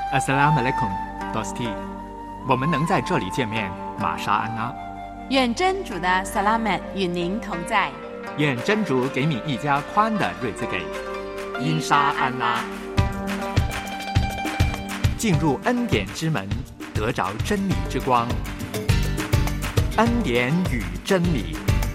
Assalamualaikum, Dosti。我们能在这里见面，玛莎安拉。 愿真主的萨拉曼与您同在。 愿真主给你一家宽的瑞兹给。因沙安拉。进入恩典之门，得着真理之光。恩典与真理。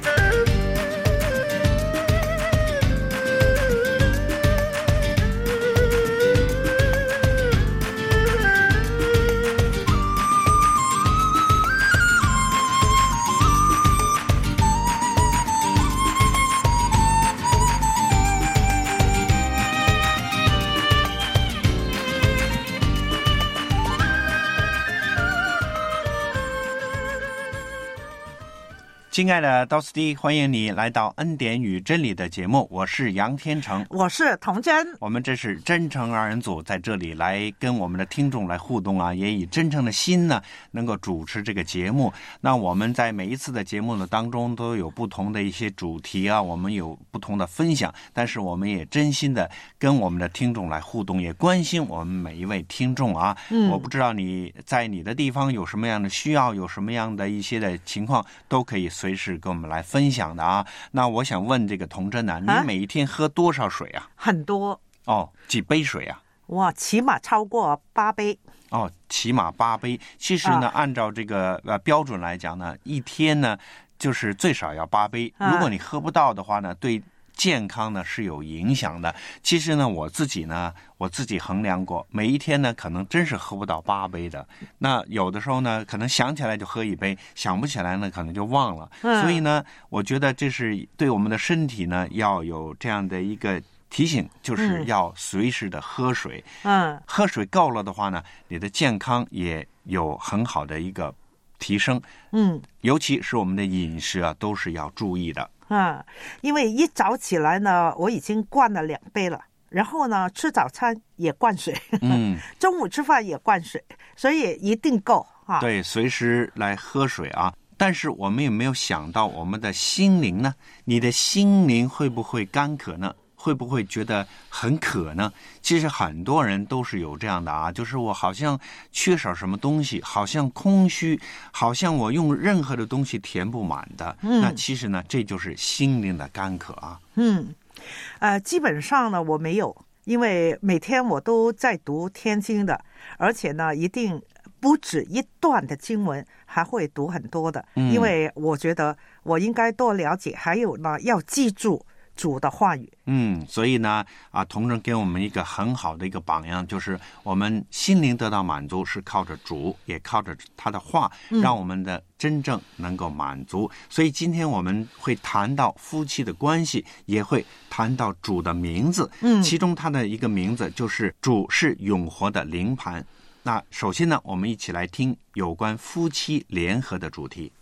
亲爱的道斯蒂，欢迎你来到恩典与真理的节目，我是杨天成， 我是童真。 我们这是真诚二人组在这里来跟我们的听众来互动啊，也以真诚的心呢能够主持这个节目。那我们在每一次的节目呢当中都有不同的一些主题啊，我们有不同的分享，但是我们也真心的跟我们的听众来互动，也关心我们每一位听众啊。我不知道你在你的地方有什么样的需要，有什么样的一些的情况，都可以随时跟我们来分享的啊。那我想问这个童真啊，你每一天喝多少水啊？ 很多哦，几杯水啊？ 哇，起码超过8杯。 哦，起码8杯。其实呢，按照这个标准来讲呢，一天呢就是最少要8杯。如果你喝不到的话呢，对健康呢是有影响的。其实呢，我自己衡量过，每一天呢可能真是喝不到8杯的。那有的时候呢，可能想起来就喝1杯，想不起来呢可能就忘了。所以呢，我觉得这是对我们的身体呢要有这样的一个提醒，就是要随时的喝水。喝水够了的话呢，你的健康也有很好的一个提升。尤其是我们的饮食啊，都是要注意的。 因为一早起来呢，我已经灌了2杯了，然后呢，吃早餐也灌水，中午吃饭也灌水，所以一定够啊。 对，随时来喝水啊。但是我们有没有想到我们的心灵呢？你的心灵会不会干渴呢？会不会觉得很渴呢？其实很多人都是有这样的啊，就是我好像缺少什么东西，好像空虚，好像我用任何的东西填不满的。那其实呢，这就是心灵的干渴啊。 基本上呢我没有，因为每天我都在读天经的，而且呢一定不止一段的经文，还会读很多的，因为我觉得我应该多了解，还有呢要记住主的话语。 所以呢同仁给我们一个很好的一个榜样，就是我们心灵得到满足是靠着主，也靠着他的话，让我们的真正能够满足。所以今天我们会谈到夫妻的关系，也会谈到主的名字，其中他的一个名字就是主是永活的灵盘。那首先呢，我们一起来听有关夫妻联合的主题。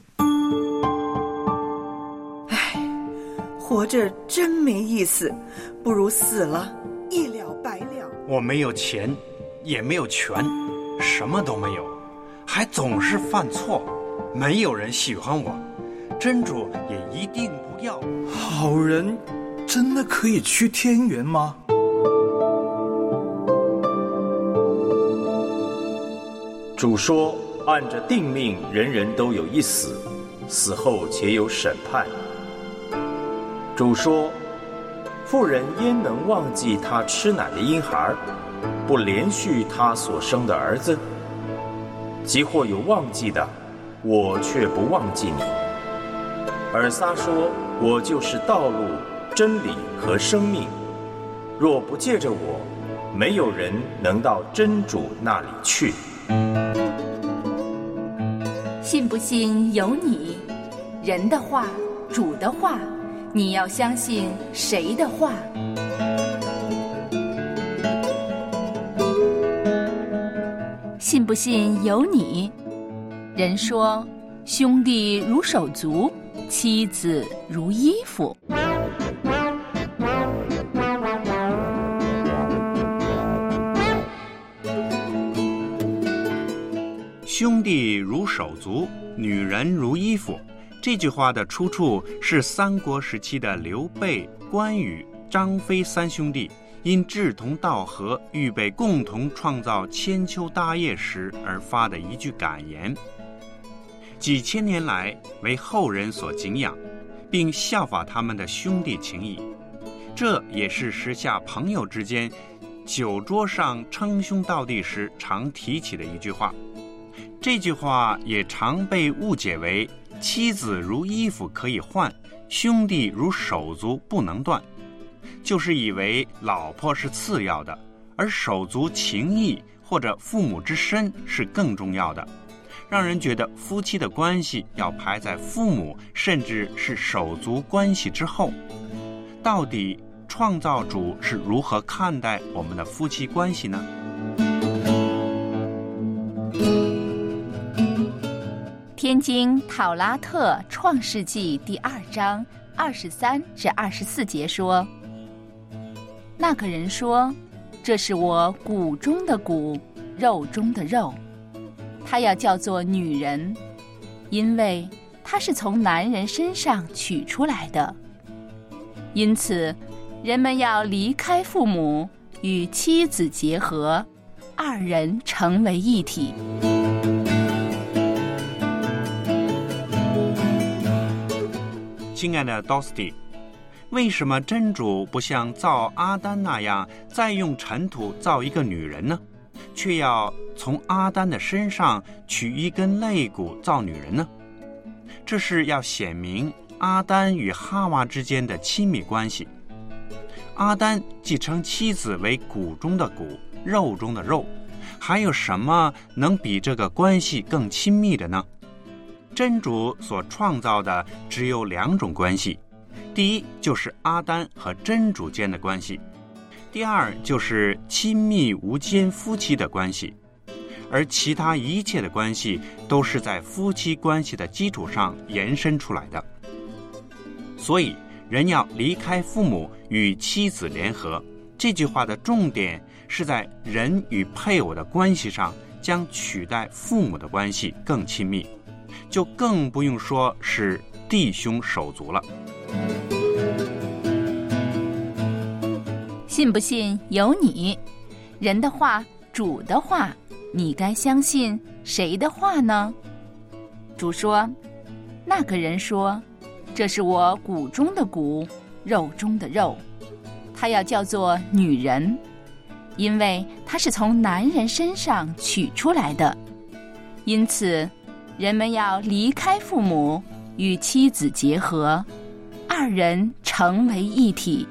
活着真没意思，不如死了，一了百了。 我没有钱，也没有权，什么都没有，还总是犯错，没有人喜欢我，真主也一定不要。 好人真的可以去天园吗？ 主说，按着定命，人人都有一死，死后且有审判。主说，妇人焉能忘记她吃奶的婴孩，不连续她所生的儿子？即或有忘记的，我却不忘记你。尔撒说，我就是道路、真理和生命，若不借着我，没有人能到真主那里去。 信不信由你，人的话，主的话，你要相信谁的话？信不信由你。人说，兄弟如手足，妻子如衣服。 兄弟如手足，女人如衣服。这句话的出处是三国时期的刘备、关羽张飞三兄弟因志同道合，预备共同创造千秋大业时而发的一句感言，几千年来为后人所敬仰，并效法他们的兄弟情谊。这也是时下朋友之间酒桌上称兄道弟时常提起的一句话。这句话也常被误解为妻子如衣服可以换，兄弟如手足不能断，就是以为老婆是次要的，而手足情谊或者父母之身是更重要的，让人觉得夫妻的关系要排在父母甚至是手足关系之后。到底创造主是如何看待我们的夫妻关系呢？ 天经讨拉特创世纪第2章23至24节说，那个人说，这是我骨中的骨，肉中的肉，他要叫做女人，因为她是从男人身上取出来的。因此人们要离开父母，与妻子结合，二人成为一体。 亲爱的 Dosty， 为什么真主不像造阿丹那样再用尘土造一个女人呢？却要从阿丹的身上取一根肋骨造女人呢？这是要显明阿丹与哈娃之间的亲密关系。阿丹既称妻子为骨中的骨，肉中的肉，还有什么能比这个关系更亲密的呢？真主所创造的只有2种关系，第一就是阿丹和真主间的关系，第二就是亲密无间夫妻的关系，而其他一切的关系都是在夫妻关系的基础上延伸出来的。所以人要离开父母与妻子联合，这句话的重点是在人与配偶的关系上将取代父母的关系更亲密，就更不用说是弟兄手足了。 信不信由你，人的话，主的话，你该相信谁的话呢？主说，那个人说，这是我骨中的骨，肉中的肉，他要叫做女人，因为他是从男人身上取出来的。因此人们要离开父母，与妻子结合，二人成为一体。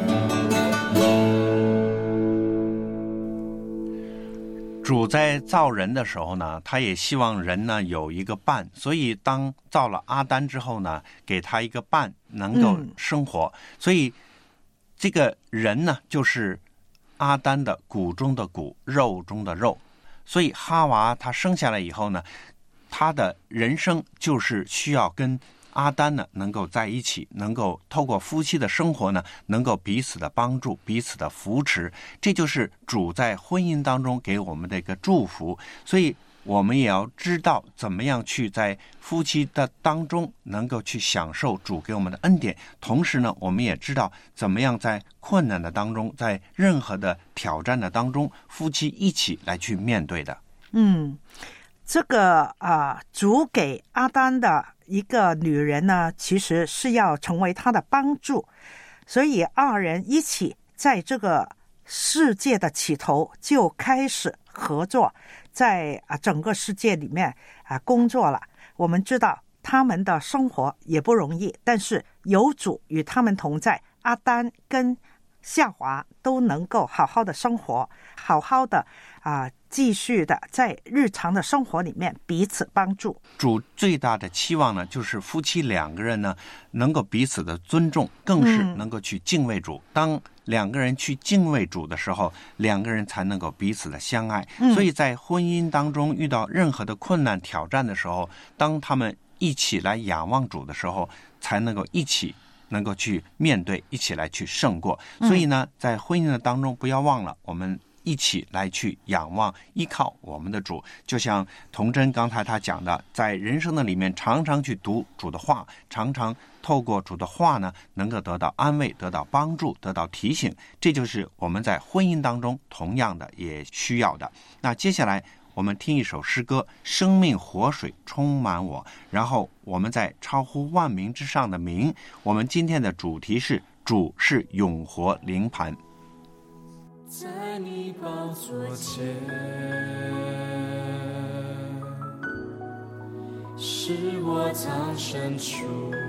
主在造人的时候呢，他也希望人呢有一个伴，所以当造了阿丹之后呢，给他一个伴能够生活，所以这个人呢就是阿丹的骨中的骨，肉中的肉。所以哈娃他生下来以后呢，他的人生就是需要跟阿丹呢能够在一起，能够透过夫妻的生活呢，能够彼此的帮助，彼此的扶持，这就是主在婚姻当中给我们的一个祝福。所以我们也要知道怎么样去在夫妻的当中能够去享受主给我们的恩典，同时呢我们也知道怎么样在困难的当中，在任何的挑战的当中，夫妻一起来去面对的。 这个主给阿丹的一个女人呢，其实是要成为他的帮助，所以二人一起在这个世界的起头就开始合作，在整个世界里面工作了。我们知道他们的生活也不容易，但是有主与他们同在，阿丹跟夏娃都能够好好的生活，好好的继续的在日常的生活里面彼此帮助。 主最大的期望呢，就是夫妻两个人呢能够彼此的尊重，更是能够去敬畏主。当两个人去敬畏主的时候，两个人才能够彼此的相爱。所以在婚姻当中遇到任何的困难挑战的时候，当他们一起来仰望主的时候，才能够一起能够去面对，一起来去胜过。所以呢，在婚姻的当中不要忘了，我们一起来去仰望依靠我们的主。就像童真刚才他讲的，在人生的里面常常去读主的话，常常透过主的话呢，能够得到安慰，得到帮助，得到提醒。这就是我们在婚姻当中同样的也需要的。那接下来我们听一首诗歌，生命活水充满我。然后我们在超乎万名之上的名，我们今天的主题是主是永活灵磐。 在你宝座前，是我藏身处，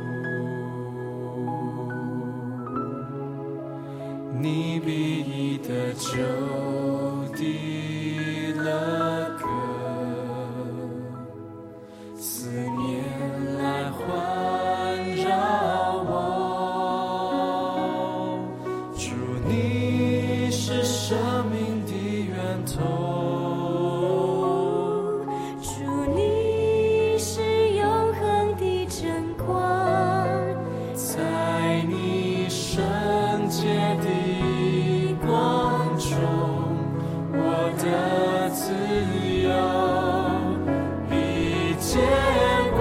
你必义的救地了歌，思念来环绕我，主你是生命的源头， 主你是永恒的真光， 在你圣洁的光中，我的自由必见光，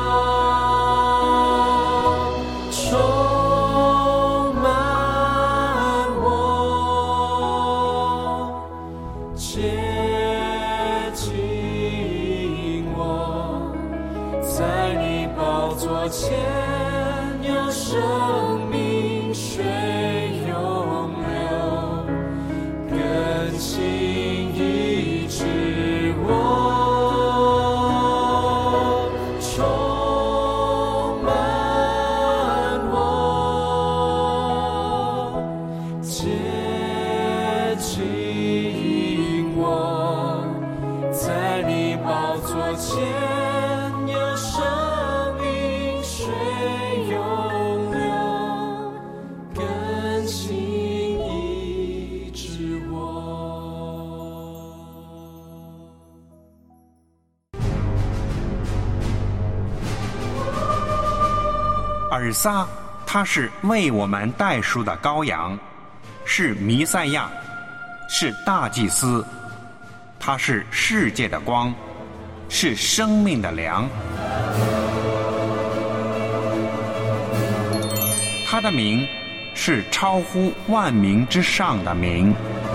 充满我，接近我，在你宝座前有生命水涌流，更新医治我，充满我，接近我，在你宝座前有生命水涌流，更新医治我。 尔撒他是为我们代赎的羔羊，是弥赛亚，是大祭司，他是世界的光，是生命的粮。他的名是超乎万名之上的名。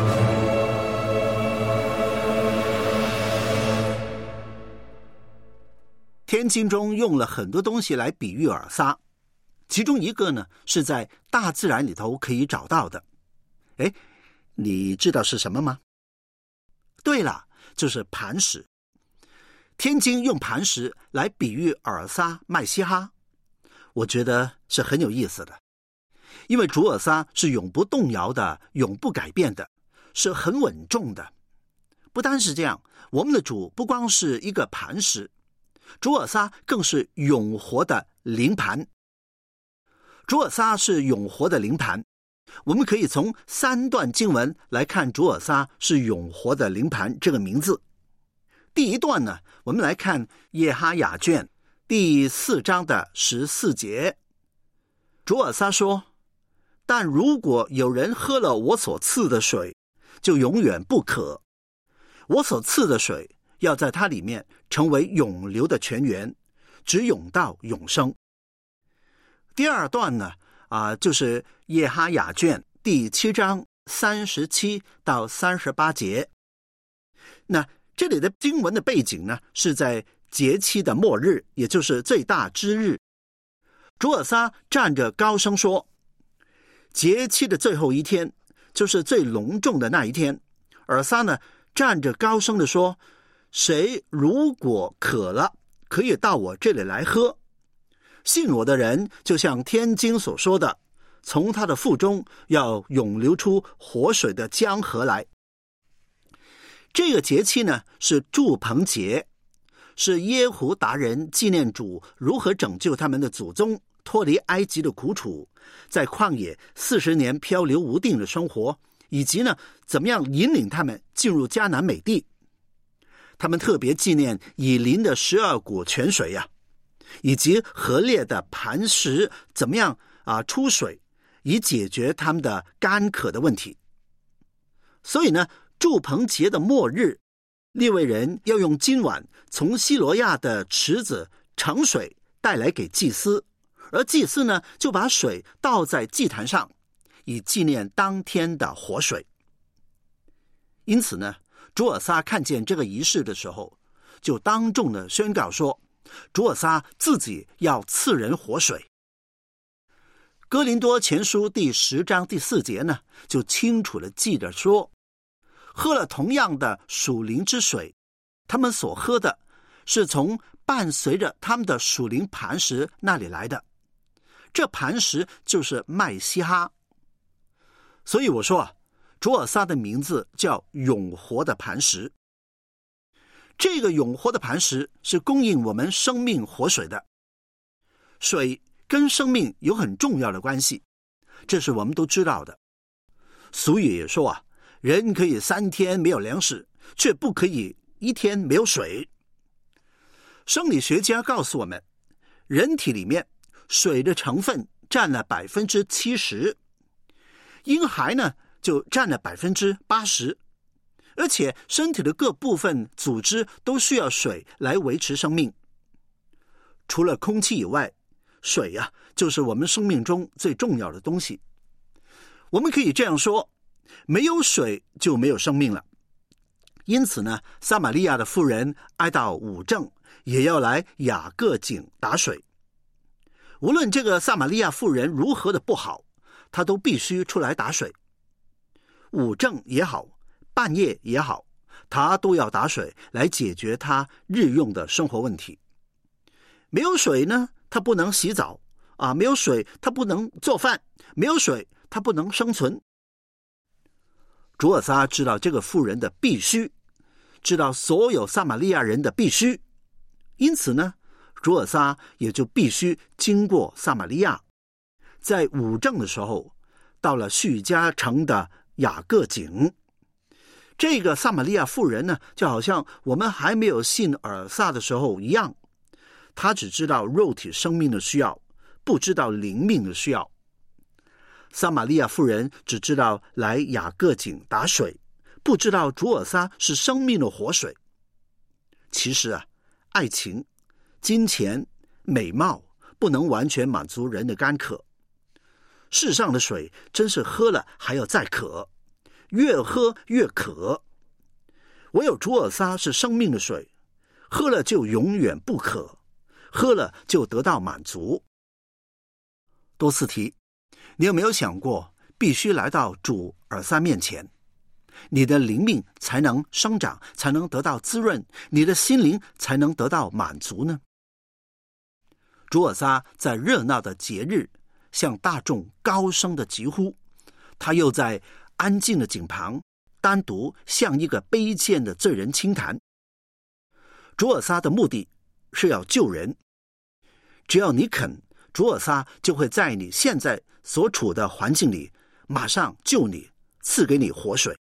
天经中用了很多东西来比喻尔撒，其中一个呢是在大自然里头可以找到的。哎，你知道是什么吗？对了，就是磐石。天经用磐石来比喻尔撒麦西哈，我觉得是很有意思的。因为主尔撒是永不动摇的，永不改变的，是很稳重的。不单是这样，我们的主不光是一个磐石，主尔撒更是永活的灵磐。主尔撒是永活的灵磐，我们可以从3段经文来看主尔撒是永活的灵磐这个名字。第一段呢，我们来看耶哈雅卷第4章的14节。主尔撒说，但如果有人喝了我所赐的水，就永远不渴。我所赐的水要在它里面成为永流的泉源，直涌到永生。第二段呢，就是耶哈雅卷第7章37到38节。那这里的经文的背景呢，是在节期的末日，也就是最大之日。主尔撒站着高声说，节期的最后一天，就是最隆重的那一天，尔撒呢站着高声地说，谁如果渴了，可以到我这里来喝。信我的人，就像天经所说的，从他的腹中要涌流出活水的江河来。这个节期呢，是住棚节，是耶胡达人纪念主如何拯救他们的祖宗脱离埃及的苦楚，在旷野40年漂流无定的生活，以及呢怎么样引领他们进入迦南美地。他们特别纪念以琳的12股泉水呀，以及河裂的磐石怎么样出水，以解决他们的干渴的问题。所以呢， 住棚节的末日，利未人要用金碗从西罗亚的池子盛水带来给祭司，而祭司呢就把水倒在祭坛上，以纪念当天的活水。因此呢，主尔撒看见这个仪式的时候，就当众的宣告说，主尔撒自己要赐人活水。哥林多前书第10章第4节呢，就清楚的记着说，喝了同样的属灵之水，他们所喝的是从伴随着他们的属灵磐石那里来的，这磐石就是麦西哈。所以我说主尔撒的名字叫永活的磐石。这个永活的磐石是供应我们生命活水的。水跟生命有很重要的关系，这是我们都知道的。俗语也说人可以3天没有粮食，却不可以1天没有水。生理学家告诉我们，人体里面水的成分占了70%，婴孩呢就占了80%，而且身体的各部分组织都需要水来维持生命。除了空气以外，水就是我们生命中最重要的东西。我们可以这样说，没有水就没有生命了。因此呢，撒玛利亚的妇人挨到5正，也要来雅各井打水。无论这个撒玛利亚妇人如何的不好，她都必须出来打水。5正也好，半夜也好，她都要打水来解决她日用的生活问题。没有水呢，她不能洗澡没有水她不能做饭，没有水她不能生存。主尔撒知道这个妇人的必须，知道所有撒玛利亚人的必须，因此呢，主尔撒也就必须经过撒玛利亚，在5正的时候到了叙加城的雅各井。这个撒玛利亚妇人呢，就好像我们还没有信尔撒的时候一样，她只知道肉体生命的需要，不知道灵命的需要。撒玛利亚妇人只知道来雅各井打水，不知道主尔撒是生命的活水。其实爱情、金钱、美貌不能完全满足人的干渴。世上的水真是喝了还要再渴，越喝越渴。唯有主尔撒是生命的水，喝了就永远不渴，喝了就得到满足。多次提，你有没有想过，必须来到主尔撒面前，你的灵命才能生长，才能得到滋润，你的心灵才能得到满足呢？主尔撒在热闹的节日向大众高声的疾呼，他又在安静的井旁单独向一个卑贱的罪人倾谈。主尔撒的目的是要救人，只要你肯，主尔撒就会在你现在所处的环境里马上救你，赐给你活水。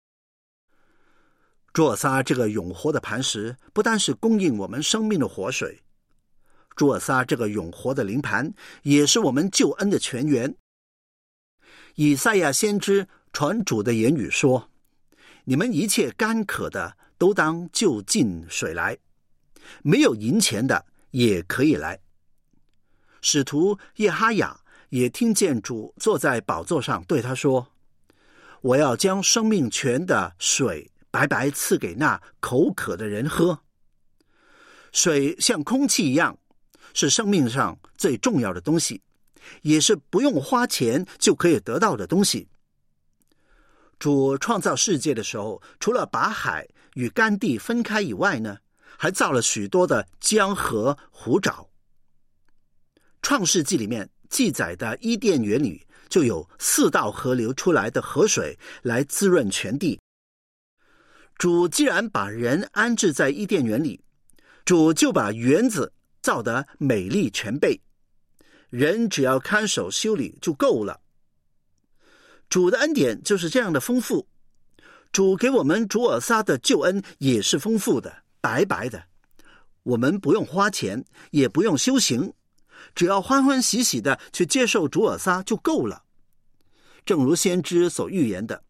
主尔撒这个永活的磐石不单是供应我们生命的活水，主尔撒这个永活的灵盘也是我们救恩的泉源。以赛亚先知传主的言语说，你们一切干渴的都当就近水来，没有银钱的也可以来。使徒耶哈雅也听见主坐在宝座上对他说，我要将生命泉的水白白赐给那口渴的人喝。水像空气一样，是生命上最重要的东西，也是不用花钱就可以得到的东西。主创造世界的时候，除了把海与干地分开以外呢，还造了许多的江河湖沼。创世纪里面记载的伊甸园里就有4道河流出来的河水来滋润全地。主既然把人安置在伊甸园里，主就把园子造得美丽全备，人只要看守修理就够了。主的恩典就是这样的丰富，主给我们主尔撒的救恩也是丰富的，白白的，我们不用花钱，也不用修行，只要欢欢喜喜的去接受主尔撒就够了。正如先知所预言的，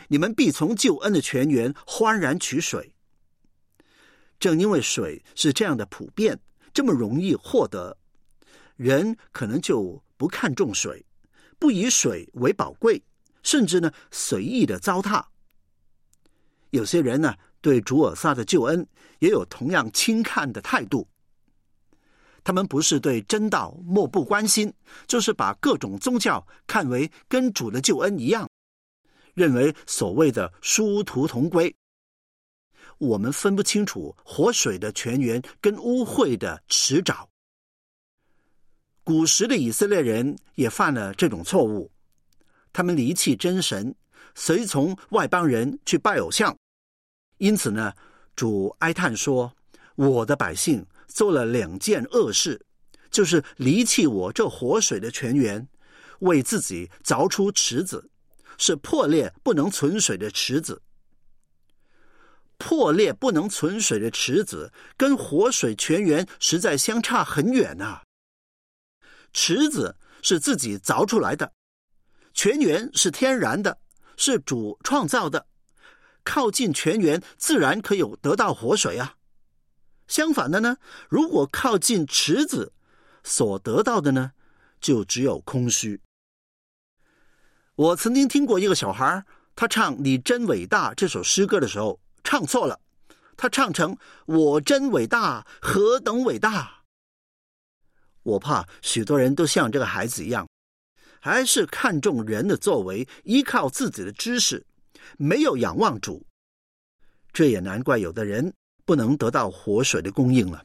你们必从救恩的泉源欢然取水。正因为水是这样的普遍，这么容易获得，人可能就不看重水，不以水为宝贵，甚至呢随意的糟蹋。有些人呢对主尔撒的救恩也有同样轻看的态度，他们不是对真道漠不关心，就是把各种宗教看为跟主的救恩一样，认为所谓的殊途同归。我们分不清楚活水的泉源跟污秽的池沼。古时的以色列人也犯了这种错误，他们离弃真神，随从外邦人去拜偶像。因此呢，主哀叹说，我的百姓做了2件恶事，就是离弃我这活水的泉源，为自己凿出池子，是破裂不能存水的池子。破裂不能存水的池子跟活水泉源实在相差很远啊。池子是自己凿出来的，泉源是天然的，是主创造的，靠近泉源自然可以得到活水啊。相反的呢，如果靠近池子，所得到的呢就只有空虚。我曾经听过一个小孩，他唱你真伟大这首诗歌的时候唱错了，他唱成我真伟大，何等伟大。我怕许多人都像这个孩子一样，还是看重人的作为，依靠自己的知识，没有仰望主。这也难怪有的人不能得到活水的供应了。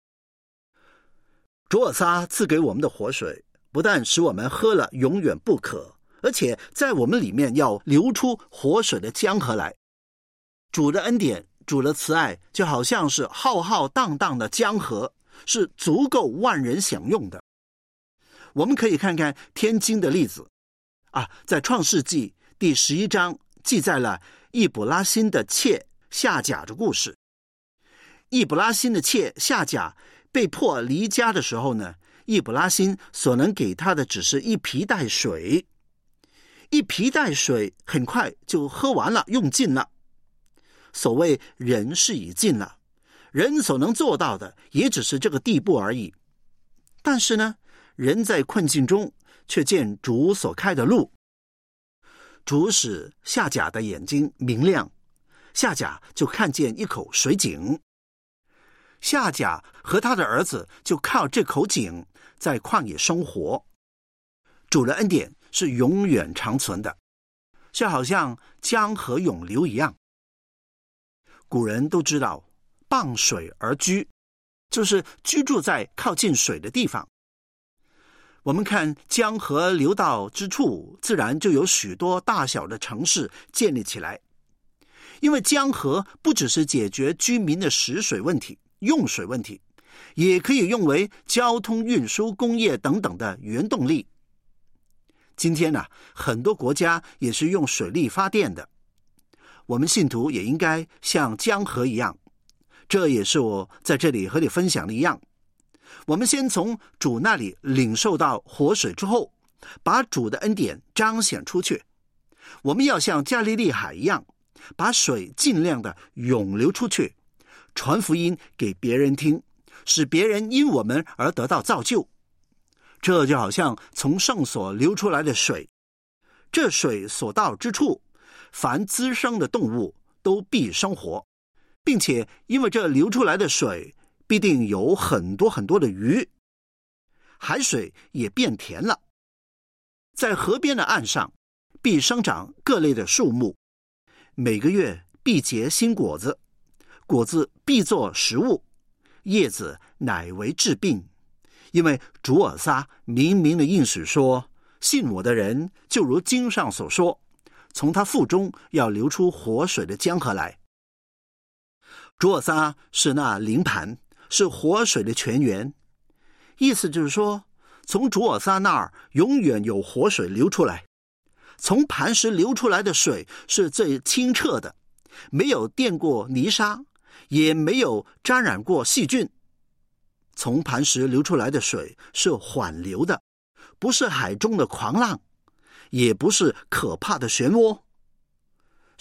主尔撒赐给我们的活水，不但使我们喝了永远不渴，而且在我们里面要流出活水的江河来。主的恩典，主的慈爱，就好像是浩浩荡荡的江河，是足够万人享用的。我们可以看看天津的例子啊，在创世纪第11章记载了易卜拉欣的妾夏甲的故事。易卜拉欣的妾夏甲被迫离家的时候呢，易卜拉欣所能给他的只是一皮带水，一皮带水很快就喝完了，用尽了。所谓人事已尽了，人所能做到的也只是这个地步而已。但是呢，人在困境中却见主所开的路，主使夏甲的眼睛明亮，夏甲就看见一口水井。夏甲和他的儿子就靠这口井在旷野生活。主的恩典是永远长存的，就好像江河永流一样。古人都知道傍水而居，就是居住在靠近水的地方。我们看江河流到之处，自然就有许多大小的城市建立起来。因为江河不只是解决居民的食水问题、用水问题，也可以用为交通运输、工业等等的原动力。今天呢，很多国家也是用水力发电的。我们信徒也应该像江河一样，这也是我在这里和你分享的一样。我们先从主那里领受到活水之后，把主的恩典彰显出去。我们要像加利利海一样，把水尽量的涌流出去，传福音给别人听，使别人因我们而得到造就。这就好像从圣所流出来的水，这水所到之处，凡滋生的动物都必生活，并且因为这流出来的水必定有很多很多的鱼，海水也变甜了。在河边的岸上必生长各类的树木，每个月必结新果子，果子必作食物，叶子乃为治病。因为主尔撒明明的应许说，信我的人就如经上所说，从他腹中要流出活水的江河来。主尔撒是那灵盘，是活水的泉源。意思就是说，从主尔撒那儿永远有活水流出来。从磐石流出来的水是最清澈的，没有垫过泥沙，也没有沾染过细菌。从磐石流出来的水是缓流的，不是海中的狂浪，也不是可怕的漩涡。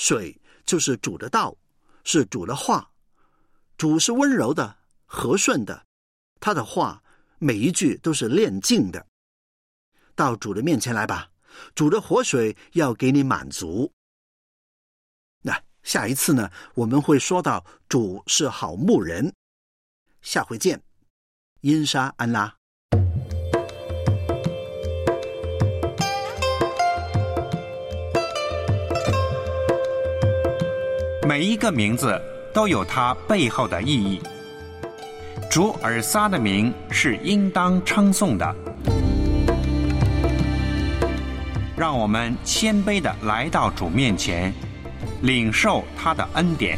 水就是主的道，是主的话。主是温柔的、和顺的，他的话每一句都是炼净的。到主的面前来吧，主的活水要给你满足。那下一次呢，我们会说到主是好牧人。下回见，因沙安拉。 每一个名字都有它背后的意义。主尔撒的名是应当称颂的。让我们谦卑地来到主面前，领受他的恩典。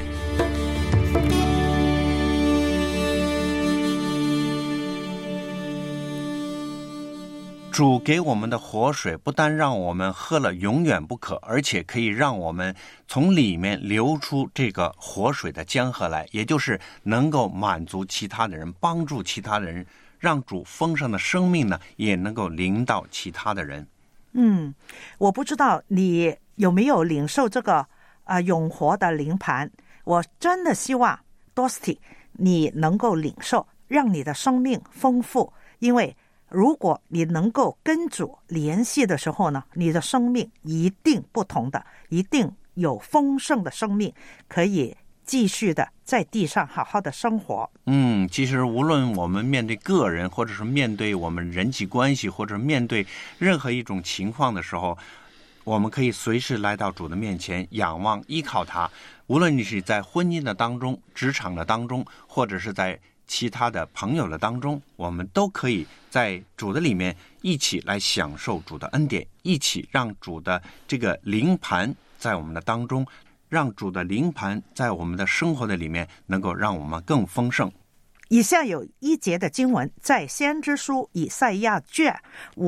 主给我们的活水不但让我们喝了永远不渴，而且可以让我们从里面流出这个活水的江河来，也就是能够满足其他的人，帮助其他的人，让主丰盛的生命呢也能够临到其他的人。 我不知道你有没有领受这个永活的灵盘，我真的希望 Dorothy 你能够领受，让你的生命丰富，因为如果你能够跟主联系的时候呢，你的生命一定不同的，一定有丰盛的生命，可以继续的在地上好好的生活。 其实无论我们面对个人，或者是面对我们人际关系，或者面对任何一种情况的时候，我们可以随时来到主的面前，仰望依靠他。无论你是在婚姻的当中、职场的当中，或者是在其他的朋友的当中，我们都可以在主的里面一起来享受主的恩典，一起让主的这个灵盘在我们的当中，让主的灵盘在我们的生活的里面能够让我们更丰盛。 以下有一节的经文在先知书以赛亚卷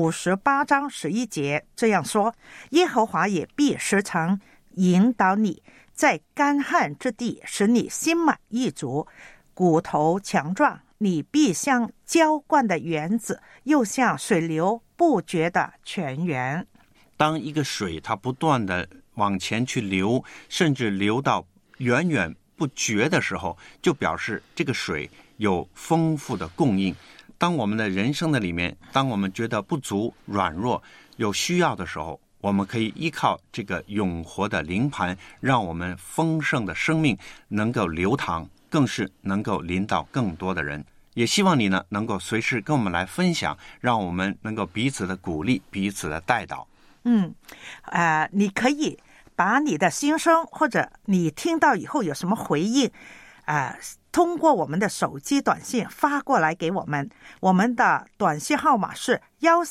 58章11节这样说：耶和华也必时常引导你，在干旱之地使你心满意足，骨头强壮，你必像浇灌的园子，又像水流不绝的泉源。 当一个水它不断的往前去流，甚至流到源源不绝的时候，就表示这个水有丰富的供应。当我们的人生的里面，当我们觉得不足、软弱、有需要的时候，我们可以依靠这个永活的灵盘，让我们丰盛的生命能够流淌，更是能够临到更多的人。也希望你呢能够随时跟我们来分享，让我们能够彼此的鼓励，彼此的带导。 你可以把你的心声，或者你听到以后有什么回应，通过我们的手机短信发过来给我们。我们的短信号码是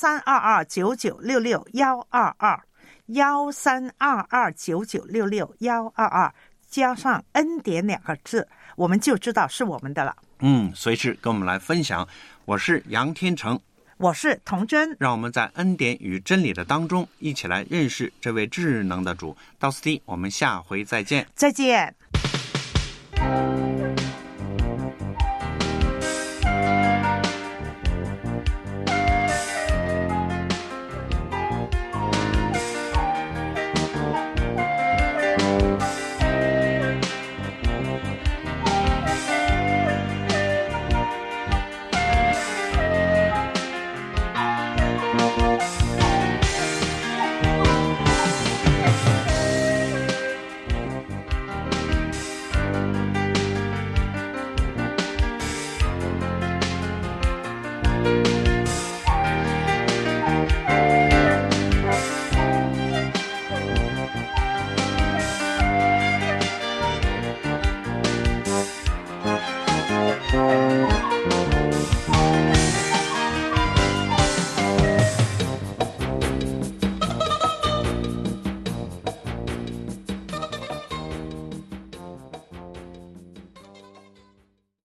1322996122，1322996122，加上恩典2个字，我们就知道是我们的了。 随时跟我们来分享。我是杨天成， 我是童真， 让我们在恩典与真理的当中一起来认识这位智能的主。到此地，我们下回再见。 再见。